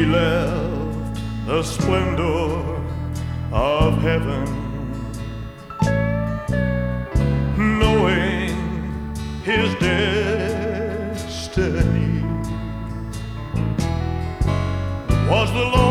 left the splendor of heaven, knowing his destiny was the Lord